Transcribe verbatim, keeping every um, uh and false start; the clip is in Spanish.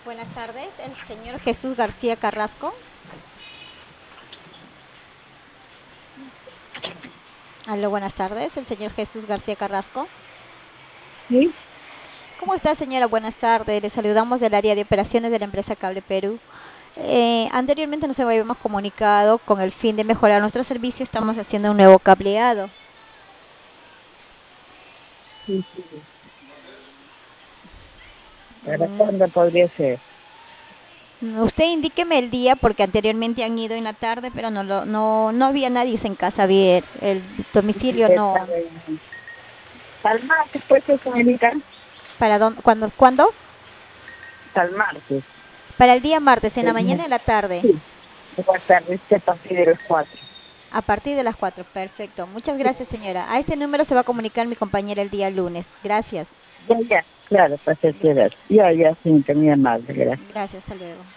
Buenas tardes, el señor Jesús García Carrasco. Aló, buenas tardes, el señor Jesús García Carrasco. Sí, ¿Cómo está, señora? Buenas tardes, le saludamos del área de operaciones de la empresa Cable Perú. Eh, anteriormente nos habíamos comunicado con el fin de mejorar nuestro servicio, estamos haciendo un nuevo cableado. sí, sí. ¿Para Mm, cuándo podría ser? Usted indíqueme el día porque anteriormente han ido en la tarde, pero no, lo, no, no había nadie en casa bien. El Sí, domicilio está no. bien. Al martes, pues, señorita. ¿Para dónde? ¿Cuándo? ¿Cuándo? Al martes. Para el día martes, en la Sí, mañana y en la tarde. sí. Buenas tardes, a partir de las cuatro. A partir de las cuatro, perfecto. Muchas gracias, señora. A este número se va a comunicar mi compañera el día lunes. Gracias. Ya, ya. Claro, para Gra- cerciorar. Ya, ya, señorita, muy amable, gracias. gracias, hasta luego.